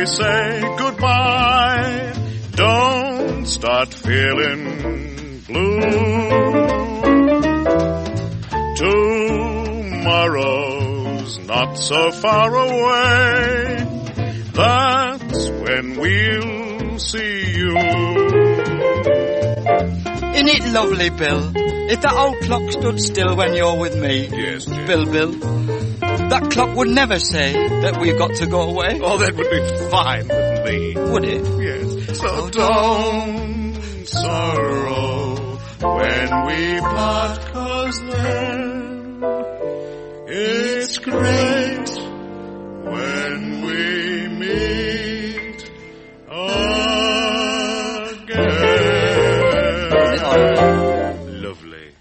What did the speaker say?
we say goodbye. Don't start feeling blue. Tomorrow's not so far away. That's when we'll see you. Isn't it lovely, Bill? If that old clock stood still when you're with me, yes, Jim. Bill, that clock would never say that we've got to go away. Oh, that would be fine with me. Would it? Yes. So don't sorrow when we part, 'cause then it's great when we meet again. Lovely.